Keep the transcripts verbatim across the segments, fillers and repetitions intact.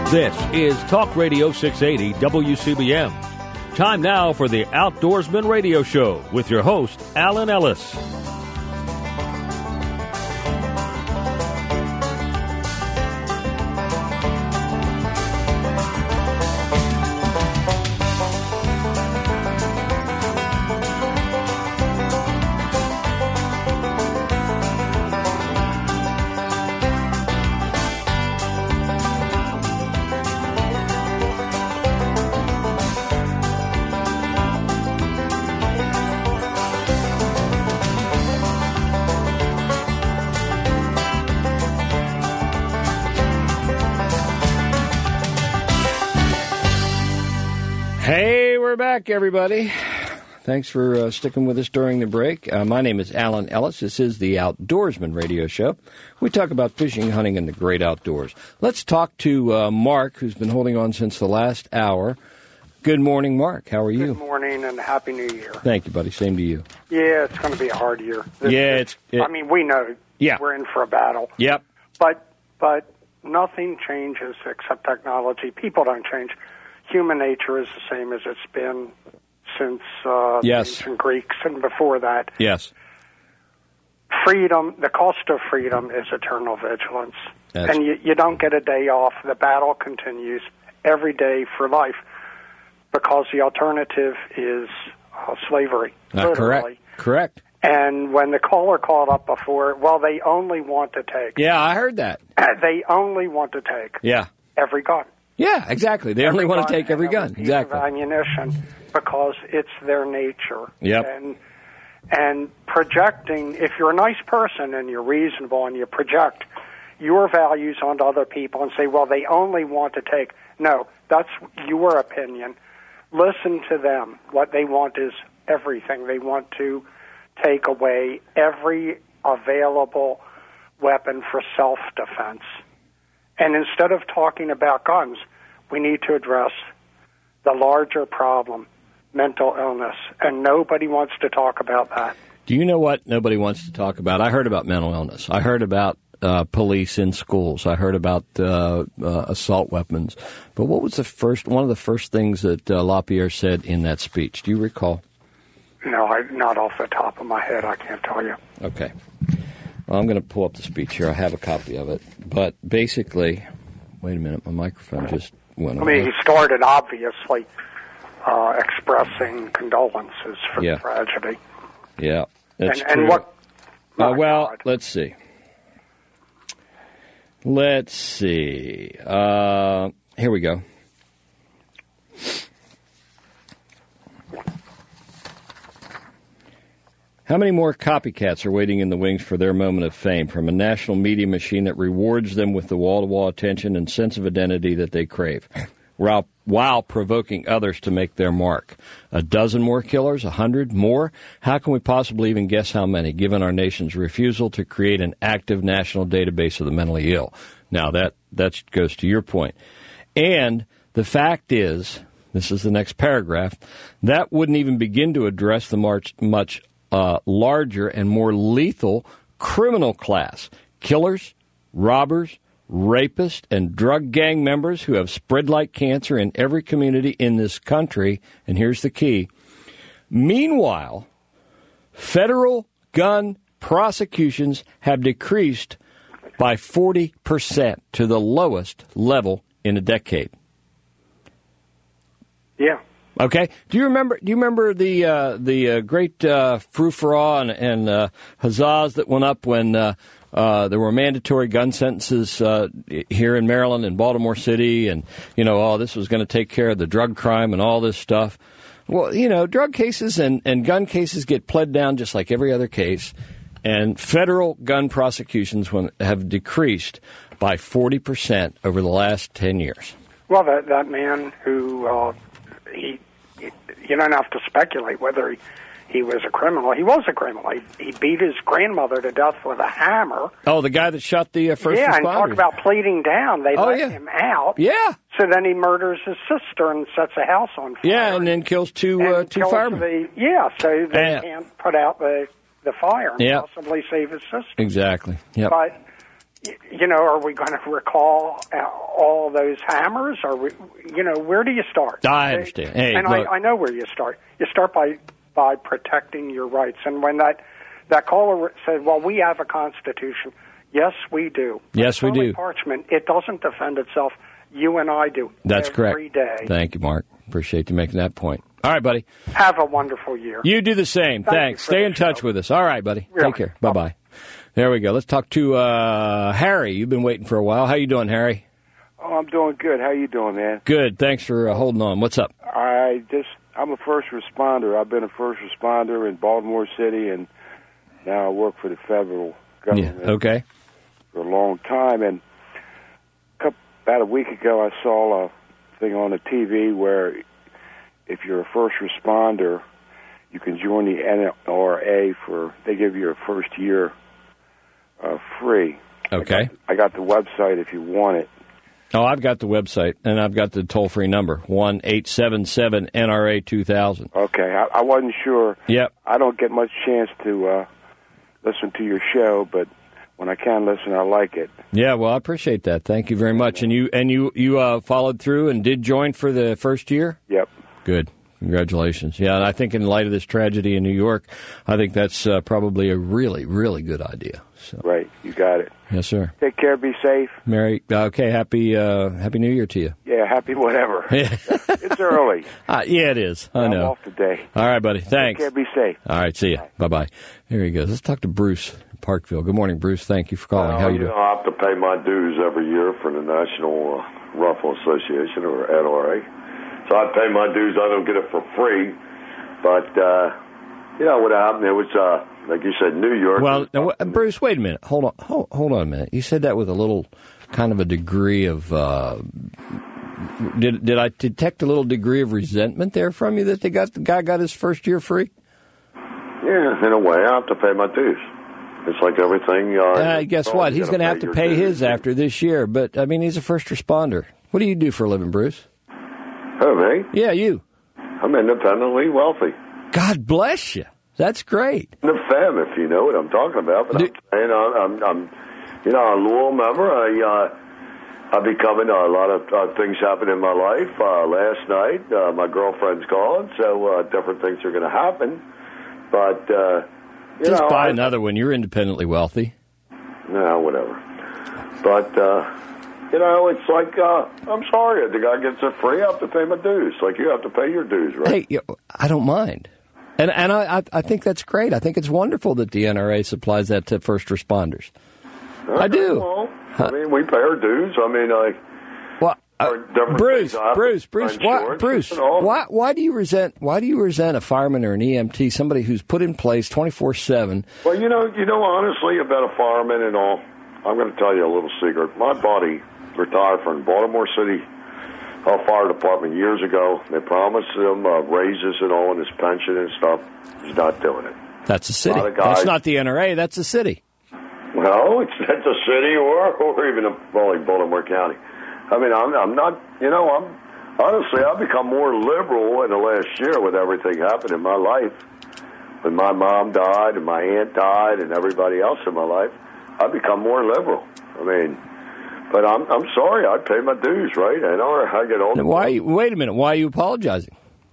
This is Talk Radio six eighty W C B M. Time now for the Outdoorsman Radio Show with your host, Alan Ellis. Back, everybody. Thanks for uh, sticking with us during the break. Uh, my name is Alan Ellis. This is the Outdoorsman Radio Show. We talk about fishing, hunting, and the great outdoors. Let's talk to uh, Mark, who's been holding on since the last hour. Good morning, Mark. How are you? Good morning, and Happy New Year. Thank you, buddy. Same to you. Yeah, it's going to be a hard year. This, yeah, it's... It, I mean, we know yeah. we're in for a battle. Yep. But, but nothing changes except technology. People don't change. Human nature is the same as it's been since uh, yes. the ancient Greeks and before that. Yes. Freedom, the cost of freedom is eternal vigilance. That's... And you, you don't get a day off. The battle continues every day for life because the alternative is uh, slavery. Uh, correct. Correct. And when the caller called up before, well, they only want to take. Yeah, I heard that. They only want to take yeah. every gun. Yeah, exactly. They every only want to gun take every gun. Every exactly. Of ammunition because it's their nature. Yep. And and projecting, if you're a nice person and you're reasonable and you project your values onto other people and say, well, they only want to take. No, that's your opinion. Listen to them. What they want is everything. They want to take away every available weapon for self-defense. And instead of talking about guns, we need to address the larger problem, mental illness. And nobody wants to talk about that. Do you know what nobody wants to talk about? I heard about mental illness. I heard about uh, police in schools. I heard about uh, uh, assault weapons. But what was the first one of the first things that uh, LaPierre said in that speech? Do you recall? No, I, not off the top of my head. I can't tell you. Okay. Well, I'm going to pull up the speech here. I have a copy of it. But basically, wait a minute, my microphone just went I away. mean, he started, obviously, uh, expressing condolences for yeah. the tragedy. Yeah, that's and, true. And what? Uh, well, God. let's see. Let's see. Uh, here we go. How many more copycats are waiting in the wings for their moment of fame from a national media machine that rewards them with the wall-to-wall attention and sense of identity that they crave, while, while provoking others to make their mark? A dozen more killers? A hundred more? How can we possibly even guess how many, given our nation's refusal to create an active national database of the mentally ill? Now, that, that goes to your point. And the fact is, this is the next paragraph, that wouldn't even begin to address the much, much Uh, larger and more lethal criminal class. Killers, robbers, rapists, and drug gang members who have spread like cancer in every community in this country. And here's the key. Meanwhile, federal gun prosecutions have decreased by forty percent to the lowest level in a decade. Yeah. Okay. Do you remember? Do you remember the uh, the uh, great uh, frou-frou and, and uh, huzzas that went up when uh, uh, there were mandatory gun sentences uh, here in Maryland and Baltimore City, and you know, oh, this was going to take care of the drug crime and all this stuff. Well, you know, drug cases and, and gun cases get pled down just like every other case, and federal gun prosecutions have decreased by forty percent over the last ten years. Well, that that man who uh, he. You don't have to speculate whether he, he was a criminal. He was a criminal. He, he beat his grandmother to death with a hammer. Oh, the guy that shot the uh, first yeah, responders. Yeah, and talk about pleading down. They oh, let yeah. him out. Yeah. So then he murders his sister and sets a house on fire. Yeah, and then kills two uh, two firemen. The, yeah, so they yeah. can't put out the, the fire and yep. possibly save his sister. Exactly. Yep. But, you know, are we going to recall all those hammers? Or we, you know, where do you start? I understand. Hey, and look. I, I know where you start. You start by by protecting your rights. And when that that caller said, "Well, we have a constitution," yes, we do. Yes, we do. Parchment. It doesn't defend itself. You and I do. That's every correct. Day. Thank you, Mark. Appreciate you making that point. All right, buddy. Have a wonderful year. You do the same. Thank Thanks. for Stay the in touch show. with us. All right, buddy. Really. Take care. Bye-bye. There we go. Let's talk to uh, Harry. You've been waiting for a while. How you doing, Harry? Oh, I'm doing good. How you doing, man? Good. Thanks for uh, holding on. What's up? I just, I'm a first responder. I've been a first responder in Baltimore City, and now I work for the federal government. Yeah. Okay. For a long time. And a couple, about a week ago, I saw a thing on the T V where if you're a first responder, you can join the N R A for, they give you a first year uh, free. Okay. I got, I got the website if you want it. Oh, I've got the website, and I've got the toll-free number, one eight seven seven N R A two thousand. Okay. I, I wasn't sure. Yep. I don't get much chance to uh, listen to your show, but when I can listen, I like it. Yeah, well, I appreciate that. Thank you very much. And you and you, you uh, followed through and did join for the first year? Yep. Good. Congratulations. Yeah, and I think in light of this tragedy in New York, I think that's uh, probably a really, really good idea. So. Right. You got it. Yes, sir. Take care. Be safe. Mary, okay, happy uh, Happy New Year to you. Yeah, happy whatever. It's early. Uh, yeah, it is. I I'm know. off today. All right, buddy. Thanks. Take care. Be safe. All right, see you. Bye-bye. Here he goes. Let's talk to Bruce in Parkville. Good morning, Bruce. Thank you for calling. Uh, How you you doing? know, I have to pay my dues every year for the National uh, Rifle Association, or N R A. So I pay my dues. I don't get it for free. But, uh, you know, what happened, it was, uh, like you said, New York. Well, now, Bruce, wait a minute. Hold on. Hold, hold on a minute. You said that with a little kind of a degree of... Uh, did did I detect a little degree of resentment there from you that they got the guy got his first year free? Yeah, in a way, I have to pay my dues. It's like everything. Uh, Uh, guess what? He's going to have to pay his after this year. But, I mean, he's a first responder. What do you do for a living, Bruce? Oh, me? Yeah, you. I'm independently wealthy. God bless you. That's great. The fam, if you know what I'm talking about. But Do- I'm saying, I'm, I'm, I'm, you know, a Louisville member. I, uh, I've been coming. Uh, a lot of uh, things happen in my life. Uh, last night, uh, my girlfriend's gone, so uh, different things are going to happen. But uh, you Just know, buy I, another one. You're independently wealthy. No, whatever. But uh, you know, it's like uh, I'm sorry, if the guy gets it free, I have to pay my dues. Like you have to pay your dues, right? Hey, you know, I don't mind. And and I, I I think that's great. I think it's wonderful that the N R A supplies that to first responders. Okay, I do. Well, I mean, we pay our dues. I mean, I. Well, uh, different Bruce, things I have Bruce, to Bruce, find why, shorts Bruce, and all. why, why do you resent? Why do you resent a fireman or an E M T, somebody who's put in place twenty four seven? Well, you know, you know, honestly, about a fireman and all, I'm going to tell you a little secret. My buddy retired from Baltimore City uh, Fire Department years ago. They promised him uh, raises and all in his pension and stuff. He's not doing it. That's a city. A lot of guys- That's not the N R A. That's a city. Well, it's that's a city or or even a well, like Baltimore County. I mean, I'm I'm not. You know, I'm honestly I've become more liberal in the last year with everything happened in my life. When my mom died and my aunt died and everybody else in my life, I've become more liberal. I mean, but I'm I'm sorry. I pay my dues, right? I know I get older. Why? Are you, wait a minute. Why are you apologizing?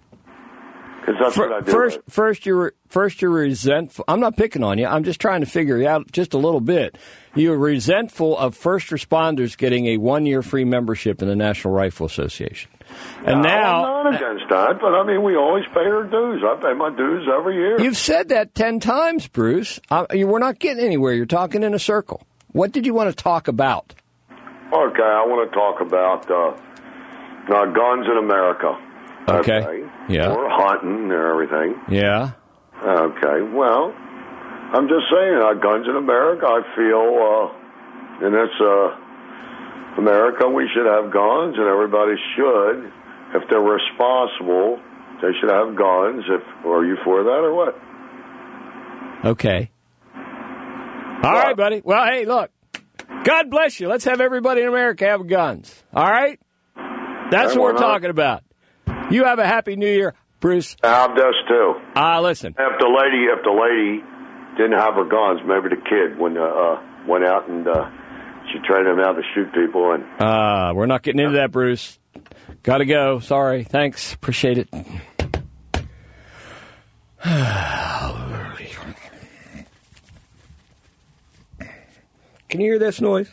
Because that's what I do. First, first you're first you're resentful. I'm not picking on you. I'm just trying to figure it out just a little bit. You're resentful of first responders getting a one year free membership in the National Rifle Association, and No, now I'm not against that, but I mean, we always pay our dues. I pay my dues every year. you've said that ten times, Bruce. Uh, you, we're not getting anywhere. You're talking in a circle. What did you want to talk about? Okay, I want to talk about uh, uh, guns in America. Okay. Yeah. Or hunting and everything. Yeah. Okay, well, I'm just saying, uh, guns in America, I feel, uh, and it's uh, America, we should have guns, and everybody should. If they're responsible, they should have guns. If Are you for that or what? Okay. All right, buddy. Well, hey, look. God bless you. Let's have everybody in America have guns. All right? That's Hey, what why we're not? talking about. You have a happy New Year, Bruce. I'm just too. Ah, uh, listen. If the lady, if the lady didn't have her guns, maybe the kid when uh, uh, went out and uh, She trained him how to shoot people. And uh, we're not getting into that, Bruce. Got to go. Sorry. Thanks. Appreciate it. Can you hear this noise?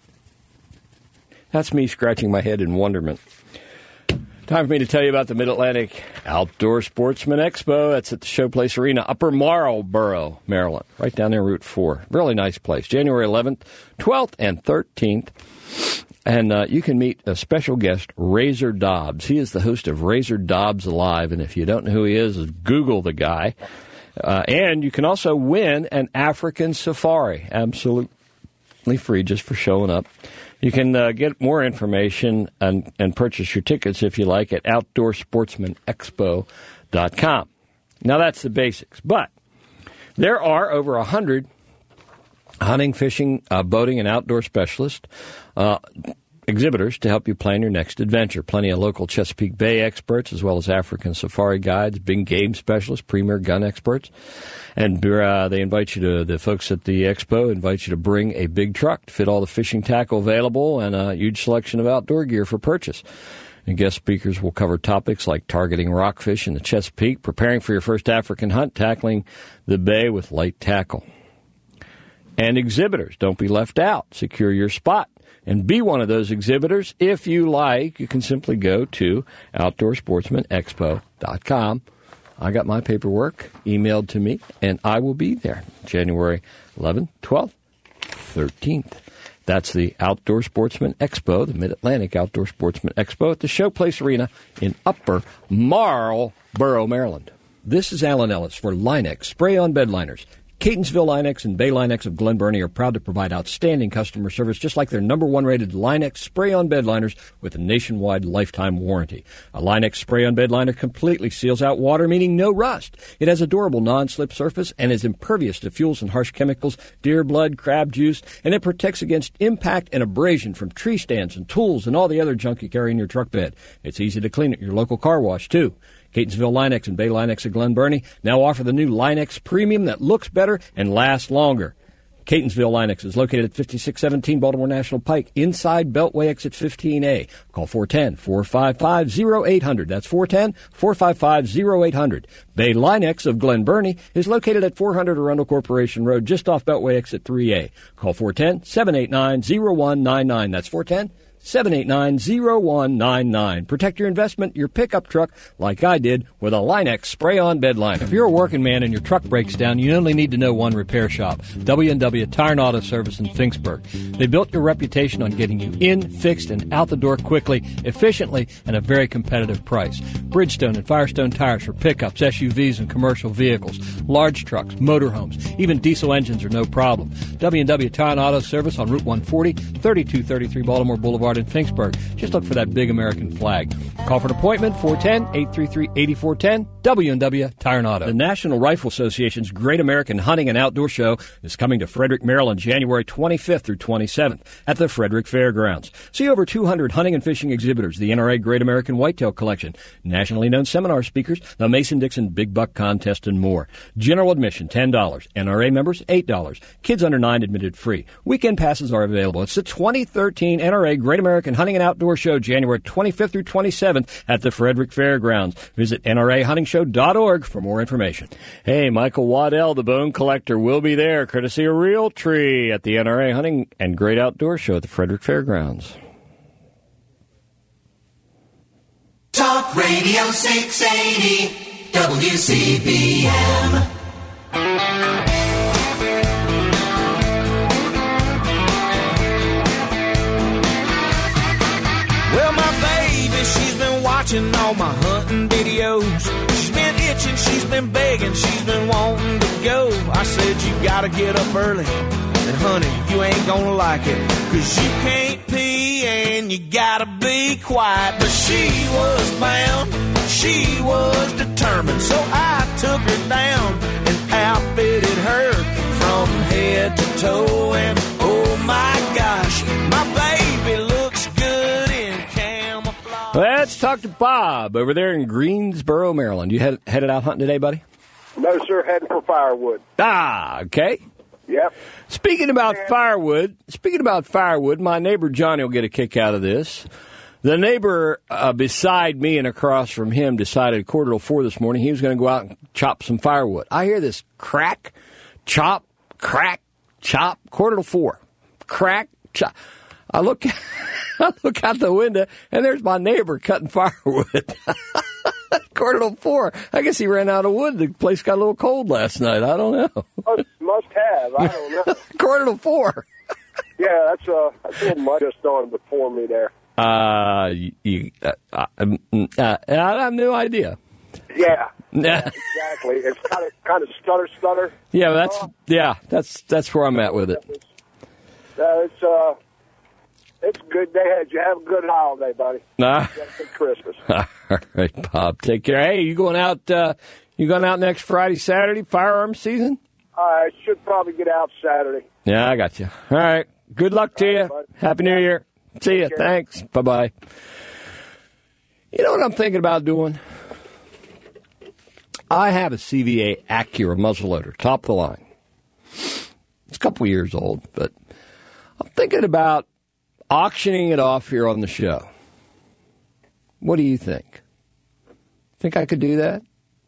That's me scratching my head in wonderment. Time for me to tell you about the Mid-Atlantic Outdoor Sportsman Expo. That's at the Showplace Arena, Upper Marlboro, Maryland, right down there, Route four. Really nice place. January eleventh, twelfth, and thirteenth. And uh, you can meet a special guest, Razor Dobbs. He is the host of Razor Dobbs Live. And if you don't know who he is, Google the guy. Uh, and you can also win an African safari, absolutely free, just for showing up. You can uh, get more information and, and purchase your tickets, if you like, at outdoor sportsman expo dot com. Now, that's the basics. But there are over one hundred hunting, fishing, uh, boating, and outdoor specialists, uh, exhibitors to help you plan your next adventure. Plenty of local Chesapeake Bay experts, as well as African safari guides, big game specialists, premier gun experts. And uh, they invite you to, the folks at the expo invite you to bring a big truck to fit all the fishing tackle available and a huge selection of outdoor gear for purchase. And guest speakers will cover topics like targeting rockfish in the Chesapeake, preparing for your first African hunt, tackling the bay with light tackle. And exhibitors, don't be left out. Secure your spot and be one of those exhibitors. If you like, you can simply go to outdoor sportsman expo dot com. I got my paperwork emailed to me, and I will be there January eleventh, twelfth, thirteenth. That's the Outdoor Sportsman Expo, the Mid-Atlantic Outdoor Sportsman Expo at the Showplace Arena in Upper Marlboro, Maryland. This is Alan Ellis for Line-X Spray-On Bed Liners. Catonsville Line-X and Bay Line-X of Glen Burnie are proud to provide outstanding customer service, just like their number one rated Line-X spray-on bed liners with a nationwide lifetime warranty. A Line-X spray-on bed liner completely seals out water, meaning no rust. It has a durable non-slip surface and is impervious to fuels and harsh chemicals, deer blood, crab juice, and it protects against impact and abrasion from tree stands and tools and all the other junk you carry in your truck bed. It's easy to clean at your local car wash, too. Catonsville Line-X and Bay Line-X of Glen Burnie now offer the new Line-X Premium that looks better and lasts longer. Catonsville Line-X is located at fifty-six seventeen Baltimore National Pike, inside Beltway exit fifteen A. Call four one zero, four five five, zero eight zero zero. That's four one zero, four five five, zero eight zero zero. Bay Line-X of Glen Burnie is located at four hundred Arundel Corporation Road, just off Beltway exit three A. Call four one zero, seven eight nine, zero one nine nine. That's four one zero, seven eight nine, zero one nine nine. Protect your investment, your pickup truck, like I did with a Line-X spray-on bed liner. If you're a working man and your truck breaks down, you only need to know one repair shop, W and W Tire and Auto Service in Finksburg. They built your reputation on getting you in, fixed, and out the door quickly, efficiently, and a very competitive price. Bridgestone and Firestone tires for pickups, S U Vs, and commercial vehicles, large trucks, motorhomes, even diesel engines are no problem. W and W Tire and Auto Service on Route one forty, thirty-two thirty-three Baltimore Boulevard in Finksburg. Just look for that big American flag. Call for an appointment, four one zero, eight three three, eight four one zero, W and W Tire and Auto. The National Rifle Association's Great American Hunting and Outdoor Show is coming to Frederick, Maryland, January twenty-fifth through twenty-seventh at the Frederick Fairgrounds. See over two hundred hunting and fishing exhibitors, the N R A Great American Whitetail Collection, nationally known seminar speakers, the Mason-Dixon Big Buck Contest, and more. General admission, ten dollars. N R A members, eight dollars. Kids under nine admitted free. Weekend passes are available. It's the twenty thirteen N R A Great American Hunting and Outdoor Show, January twenty-fifth through twenty-seventh at the Frederick Fairgrounds. Visit N R A hunting show dot org for more information. Hey, Michael Waddell, the bone collector, will be there, courtesy of Realtree, at the N R A Hunting and Great Outdoor Show at the Frederick Fairgrounds. Talk Radio six eighty, W C B M. Well, my baby, she's been watching all my hunting videos. She's been itching, she's been begging, she's been wanting to go. I said, you gotta get up early, and honey, you ain't gonna like it, 'cause you can't pee and you gotta be quiet. But she was bound, she was determined, so I took her down and outfitted her from head to toe. And oh my gosh, my baby looks good in camouflage. Let's talk to Bob over there in Greensboro, Maryland. You head, headed out hunting today, buddy? No, sir, heading for firewood. Ah, okay. Yep. Speaking about firewood, speaking about firewood, my neighbor Johnny will get a kick out of this. The neighbor uh, beside me and across from him decided at quarter to four this morning he was going to go out and chop some firewood. I hear this crack, chop, crack, chop, quarter to four. Crack, chop. I look, I look out the window, and there's my neighbor cutting firewood. Quarter to four. I guess he ran out of wood. The place got a little cold last night. I don't know. Must, must have. I don't know. Quarter to four. Yeah, that's uh, that's a little much just on before me there. Uh, you, uh, uh, uh, I have no idea. Yeah, yeah exactly. It's kind of kind of stutter stutter. Yeah, that's yeah, that's that's where I'm at with it. Uh, it's uh, it's a good day. Did you have a good holiday, buddy? Nah. You have a good Christmas. All right, Bob. Take care. Hey, you going out? Uh, you going out next Friday, Saturday, firearms season? I should probably get out Saturday. Yeah, I got you. All right. Good luck to you. Right, Happy New Year. See you. Thanks. Bye-bye. You know what I'm thinking about doing? I have a C V A Acura muzzleloader, top of the line. It's a couple years old, but I'm thinking about auctioning it off here on the show. What do you think? Think I could do that?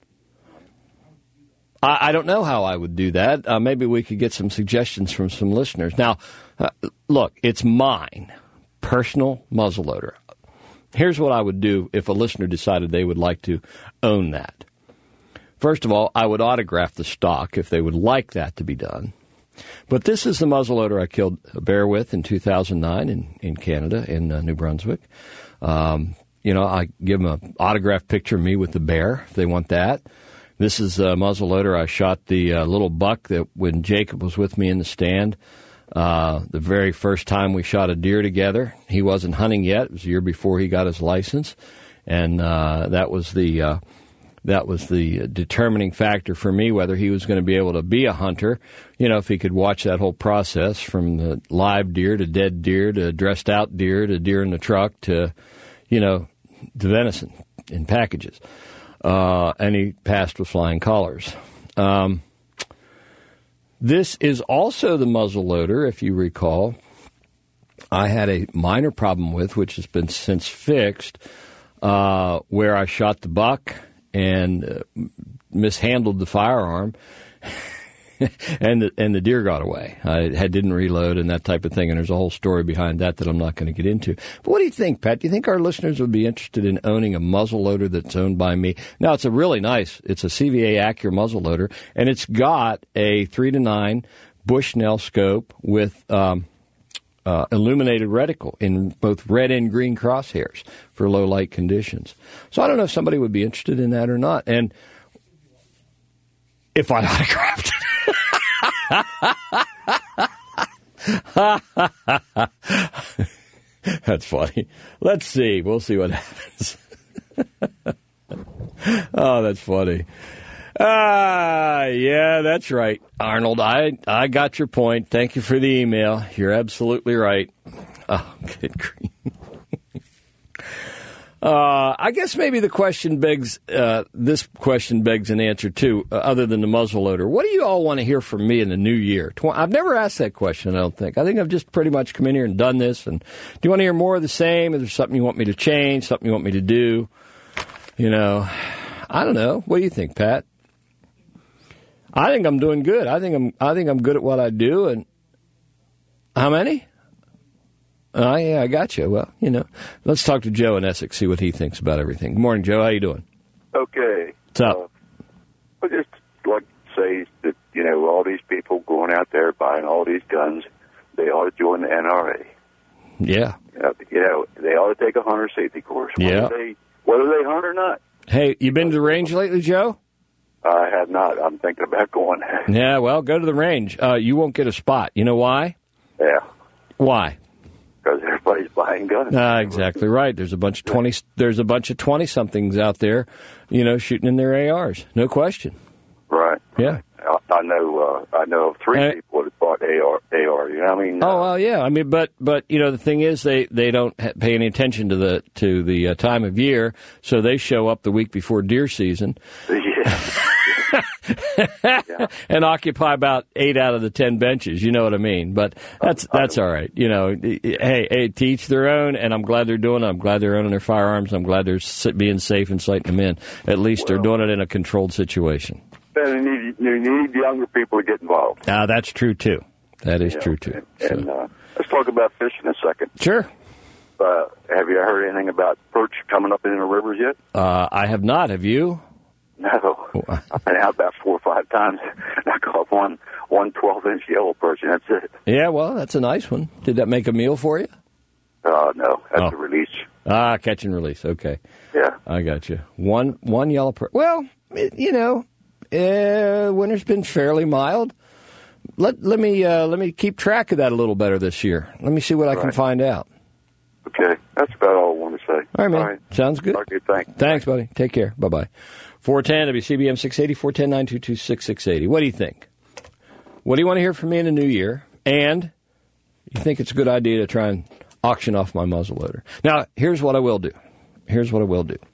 I, I don't know how I would do that. Uh, maybe we could get some suggestions from some listeners. Now, uh, look, it's mine. Personal muzzleloader. Here's what I would do if a listener decided they would like to own that. First of all, I would autograph the stock if they would like that to be done. But this is the muzzleloader I killed a bear with in two thousand nine in, in Canada, in uh, New Brunswick. Um, you know, I give them an autographed picture of me with the bear if they want that. This is a muzzleloader I shot the uh, little buck that when Jacob was with me in the stand. Uh, the very first time we shot a deer together, he wasn't hunting yet. It was a year before he got his license, and uh, that was the uh, that was the determining factor for me whether he was going to be able to be a hunter. You know, if he could watch that whole process from the live deer to dead deer to dressed out deer to deer in the truck to, you know, to venison in packages, uh, and he passed with flying colors. Um, This is also the muzzleloader, if you recall, I had a minor problem with, which has been since fixed, uh, where I shot the buck and uh, mishandled the firearm, and the, and the deer got away. I had, didn't reload and that type of thing, and there's a whole story behind that that I'm not going to get into. But what do you think, Pat? Do you think our listeners would be interested in owning a muzzleloader that's owned by me? Now, it's a really nice, it's a C V A Acura muzzleloader, and it's got a three to nine Bushnell scope with um, uh, illuminated reticle in both red and green crosshairs for low light conditions. So I don't know if somebody would be interested in that or not. And if I autographed it. That's funny. Let's see. We'll see what happens. Oh, that's funny. Ah, yeah, that's right, Arnold. I I got your point. Thank you for the email. You're absolutely right. Oh, good grief. Uh, I guess maybe the question begs, uh, this question begs an answer, too, uh, other than the muzzleloader. What do you all want to hear from me in the new year? Tw- I've never asked that question, I don't think. I think I've just pretty much come in here and done this. And do you want to hear more of the same? Is there something you want me to change, something you want me to do? You know, I don't know. What do you think, Pat? I think I'm doing good. I think I'm, I think I'm good at what I do. And how many? Oh, yeah, I got you. Well, you know, let's talk to Joe in Essex, see what he thinks about everything. Good morning, Joe. How you doing? Okay. What's up? Uh, I just like to say that, you know, all these people going out there buying all these guns, they ought to join the N R A. Yeah. Uh, you know, they ought to take a hunter safety course, whether, yeah. they, whether they hunt or not. Hey, you been to the range lately, Joe? I have not. I'm thinking about going. Yeah, well, go to the range. Uh, you won't get a spot. You know why? Yeah. Why? Because everybody's buying guns. Uh, exactly right. There's a bunch of twenty. There's a bunch of twenty somethings out there, you know, shooting in their A Rs. No question. Right. Yeah. I, I know. Uh, I know of three uh, people that bought A R. A R. You know what I mean? Oh well, yeah. I mean, but but you know, the thing is, they, they don't ha- pay any attention to the to the uh, time of year, so they show up the week before deer season. Yeah. yeah. and occupy about eight out of the ten benches. You know what I mean? But that's that's all right. You know, hey, hey, to each their own, and I'm glad they're doing it. I'm glad they're owning their firearms. I'm glad they're being safe and sighting them in. At least well, they're doing it in a controlled situation. And you need, you need younger people to get involved. Ah, that's true, too. That is yeah. true, too. And, so. and uh, let's talk about fishing a second. Sure. Uh, have you heard anything about perch coming up in the rivers yet? Uh, I have not. Have you? No. I've been out about four or five times. I caught one, one twelve-inch yellow perch, and that's it. Yeah, well, that's a nice one. Did that make a meal for you? Uh, no, that's oh. a release. Ah, catch and release. Okay. Yeah. I got you. One, one yellow perch. Well, it, you know, uh, winter's been fairly mild. Let let me uh, let me keep track of that a little better this year. Let me see what I right. can find out. Okay, that's about all I want to say. All right, man. All right. Sounds good. Okay, thanks. Thanks, buddy. Take care. Bye-bye. four ten W C B M six eighty, four ten, nine two two, six six eight zero. What do you think? What do you want to hear from me in the new year? And you think it's a good idea to try and auction off my muzzleloader? Now, here's what I will do. Here's what I will do.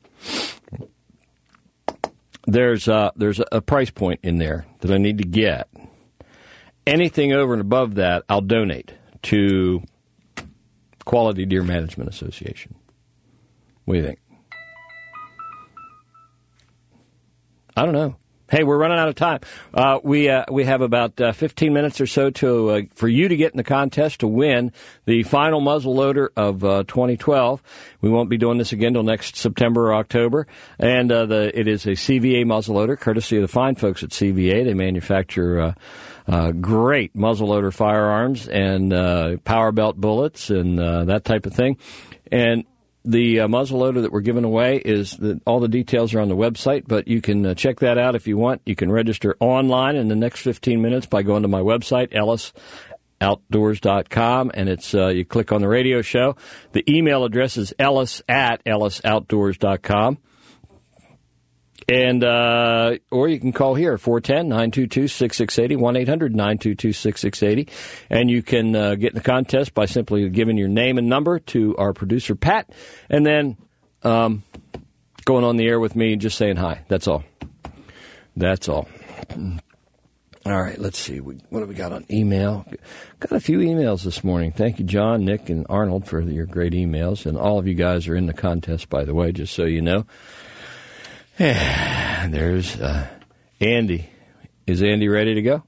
There's uh, there's a price point in there that I need to get. Anything over and above that, I'll donate to Quality Deer Management Association. What do you think? I don't know. Hey, we're running out of time. Uh, we uh, we have about uh, fifteen minutes or so to uh, for you to get in the contest to win the final muzzleloader of uh, twenty twelve. We won't be doing this again until next September or October. And uh, the it is a C V A muzzleloader, courtesy of the fine folks at C V A. They manufacture uh, uh, great muzzleloader firearms and uh, power belt bullets and uh, that type of thing. And the uh, muzzleloader that we're giving away is the, all the details are on the website, but you can uh, check that out if you want. You can register online in the next fifteen minutes by going to my website, ellis outdoors dot com, and it's uh, you click on the radio show. The email address is ellis at ellis outdoors dot com. And, uh, or you can call here, four one zero, nine two two, six six eight zero, one eight hundred, nine two two, six six eight zero. And you can uh, get in the contest by simply giving your name and number to our producer, Pat, and then um, going on the air with me and just saying hi. That's all. That's all. All right, let's see. We, what have we got on email? Got a few emails this morning. Thank you, John, Nick, and Arnold, for your great emails. And all of you guys are in the contest, by the way, just so you know. There's uh, Andy. Is Andy ready to go?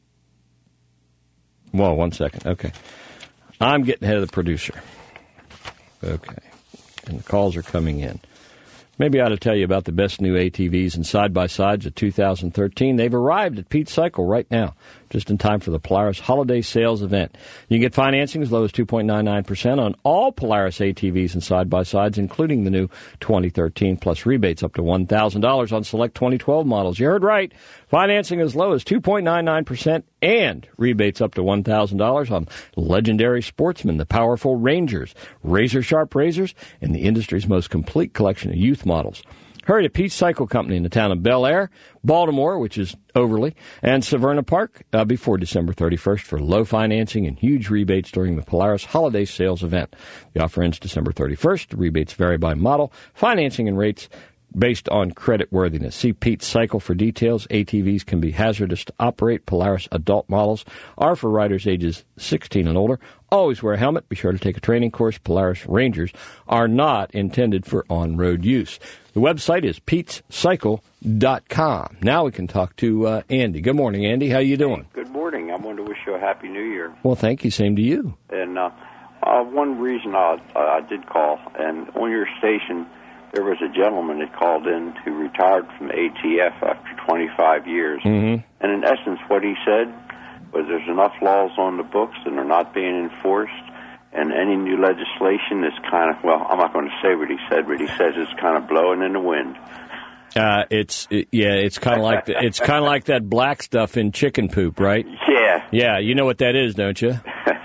Well, one second. Okay. I'm getting ahead of the producer. Okay. And the calls are coming in. Maybe I ought to tell you about the best new A T Vs and side-by-sides of two thousand thirteen. They've arrived at Pete Cycle right now, just in time for the Polaris Holiday Sales event. You can get financing as low as two point nine nine percent on all Polaris A T Vs and side-by-sides, including the new twenty thirteen, plus rebates up to one thousand dollars on select twenty twelve models. You heard right. Financing as low as two point nine nine percent and rebates up to one thousand dollars on legendary Sportsman, the powerful Rangers, razor-sharp razors, and the industry's most complete collection of youth models. Hurry to Pete Cycle Company in the town of Bel Air, Baltimore, which is Overly, and Severna Park uh, before December thirty-first for low financing and huge rebates during the Polaris Holiday Sales event. The offer ends December thirty-first. The rebates vary by model. Financing and rates based on credit worthiness. See Pete Cycle for details. A T Vs can be hazardous to operate. Polaris adult models are for riders ages sixteen and older. Always wear a helmet. Be sure to take a training course. Polaris Rangers are not intended for on-road use. The website is petes cycle dot com. Now we can talk to uh, Andy. Good morning, Andy. How you doing? Good morning. I wanted to wish you a happy new year. Well, thank you. Same to you. And uh, uh, one reason I, I did call, and on your station, there was a gentleman that called in who retired from the A T F after twenty-five years. Mm-hmm. And in essence, what he said was there's enough laws on the books and they're not being enforced. And any new legislation is kind of, well, I'm not going to say what he said, but he says it's kind of blowing in the wind. Uh, it's it, yeah, it's kind of like the, it's kind of like that black stuff in chicken poop, right? Yeah. Yeah, you know what that is, don't you?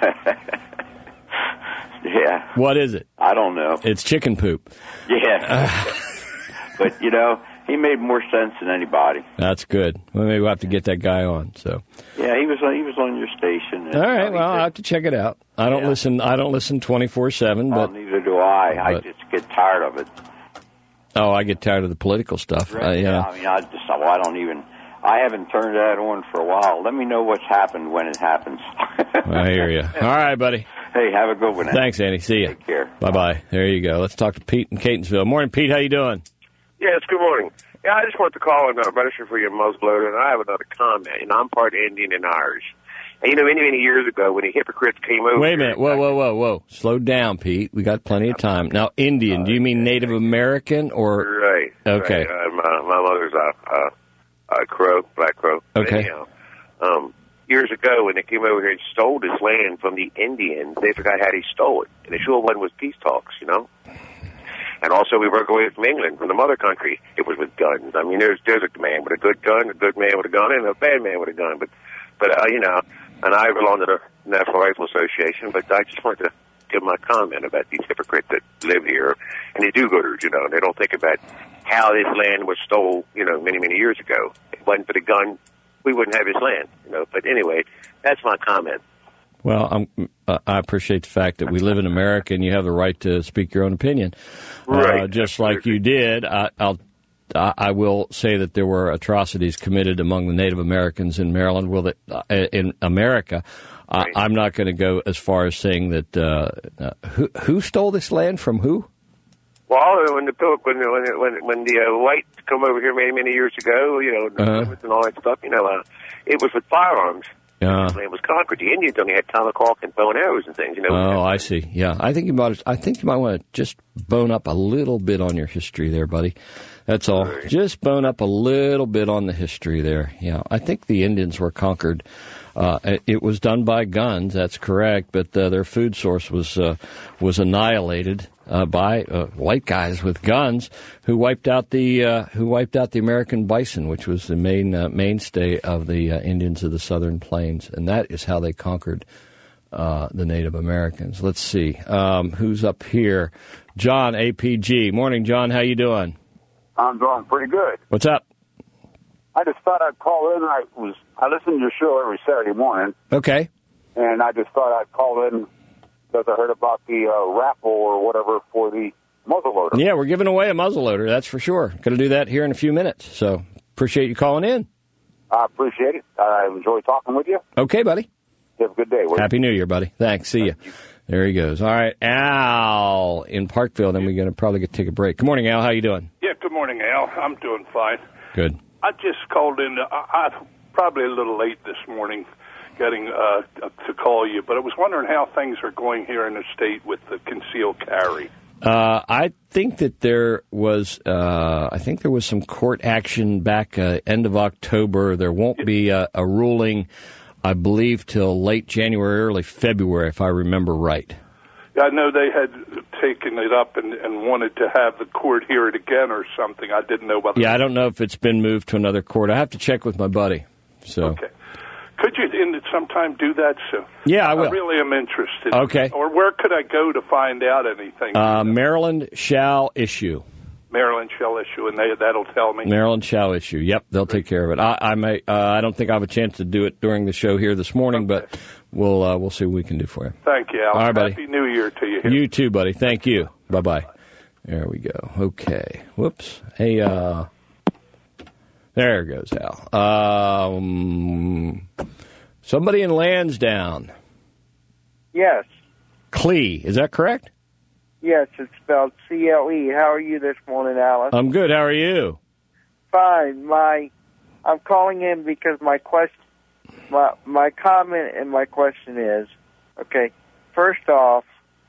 Yeah. What is it? I don't know. It's chicken poop. Yeah. Uh, but, you know, he made more sense than anybody. That's good. Well, maybe we'll have to get that guy on. So. Yeah, he was on, he was on your station. All right. Well, I'll have to check it out. I don't yeah. listen. I don't listen twenty-four seven. But well, neither do I. But, I just get tired of it. Oh, I get tired of the political stuff. Right. Uh, yeah. I mean, I just well, I don't even. I haven't turned that on for a while. Let me know what's happened when it happens. I hear you. All right, buddy. Hey, have a good one. Andy. Thanks, Andy. See you. Take care. Bye-bye. There you go. Let's talk to Pete in Catonsville. Morning, Pete. How you doing? Yes, good morning. Yeah, I just want to call and uh, register for your muzzleloader, and I have another comment. You know, I'm part Indian and Irish. And, you know, many, many years ago when the hypocrites came over... Wait a minute. Whoa, whoa, whoa, whoa. Slow down, Pete. We got plenty of time. Now, Indian, do you mean Native American or... Right. Okay. Right. Uh, my, my mother's a, a, a crow, black crow. Okay. Anyhow, um, years ago when they came over here and stole this land from the Indians, they forgot how they stole it. And it sure wasn't with peace talks, you know? And also, we broke away from England, from the mother country. It was with guns. I mean, there's there's a man with a good gun, a good man with a gun, and a bad man with a gun. But, but uh, you know, and I belong to the National Rifle Association, but I just wanted to give my comment about these hypocrites that live here, and they do-gooders, you know, and they don't think about how this land was stole, you know, many, many years ago. If it wasn't for the gun, we wouldn't have this land, you know. But anyway, that's my comment. Well, I'm, uh, I appreciate the fact that we live in America and you have the right to speak your own opinion. Right. Uh, just like you did, I, I'll, I will say that there were atrocities committed among the Native Americans in Maryland. Well, that, uh, in America, right. uh, I'm not going to go as far as saying that uh, uh, who, who stole this land from who? Well, when the when when when, when the uh, whites come over here many many years ago, you know, uh-huh. and all that stuff, you know, uh, it was with firearms. Uh, the land was conquered. The Indians only had tomahawk and bow and arrows and things. You know. Oh, I see. Yeah, I think you might. I think you might want to just bone up a little bit on your history there, buddy. That's all. Right. Just bone up a little bit on the history there. Yeah, I think the Indians were conquered. Uh, it was done by guns. That's correct, but uh, their food source was uh, was annihilated uh, by uh, white guys with guns who wiped out the uh, who wiped out the American bison, which was the main uh, mainstay of the uh, Indians of the Southern Plains, and that is how they conquered uh, the Native Americans. Let's see um, who's up here. John, A P G. Morning, John. How you doing? I'm doing pretty good. What's up? I just thought I'd call in. I was I listen to your show every Saturday morning. Okay. And I just thought I'd call in because I heard about the uh, raffle or whatever for the muzzleloader. Yeah, we're giving away a muzzleloader, that's for sure. Going to do that here in a few minutes. So appreciate you calling in. I appreciate it. I enjoy talking with you. Okay, buddy. You have a good day. Will Happy New Year, buddy. Thanks. See Thank you. you. There he goes. All right, Al in Parkville. Then we're going to probably get take a break. Good morning, Al. How you doing? Yeah, good morning, Al. I'm doing fine. Good. I just called in. I, I'm probably a little late this morning getting uh, to call you, but I was wondering how things are going here in the state with the concealed carry. Uh, I think that there was, uh, I think there was some court action back uh, end of October. There won't be a, a ruling, I believe, till late January, early February, if I remember right. I know they had taken it up and, and wanted to have the court hear it again or something. I didn't know about that. Yeah, I don't know if it's been moved to another court. I have to check with my buddy. So. Okay. Could you in sometime do that soon? Yeah, I will. I really am interested. Okay. Or where could I go to find out anything? Uh, Maryland shall issue. Maryland shall issue, and they, that'll tell me. Maryland shall issue. Yep, they'll take care of it. I, I may. Uh, I don't think I have a chance to do it during the show here this morning, okay. but we'll uh, we'll see what we can do for you. Thank you, Al. All right, buddy. Happy New Year to you. Here. You too, buddy. Thank you. Bye bye. There we go. Okay. Whoops. Hey. Uh, there goes Al. Um, somebody in Lansdowne. Yes. Clee. Is that correct? Yes, it's spelled C L E. How are you this morning, Alice? I'm good. How are you? Fine. My, I'm calling in because my question, my my comment and my question is, okay. First off,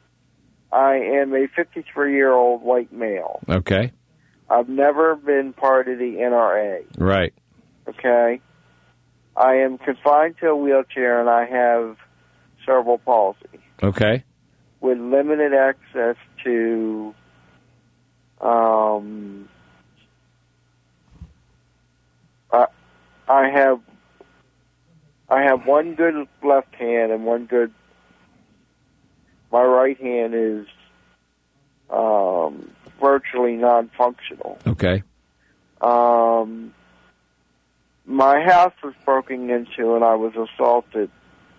I am a fifty-three-year-old white male. Okay. I've never been part of the N R A. Right. Okay. I am confined to a wheelchair and I have cerebral palsy. Okay. With limited access to um, I, I have I have one good left hand and one good. My right hand is um, virtually non-functional. Okay. Um, my house was broken into, and I was assaulted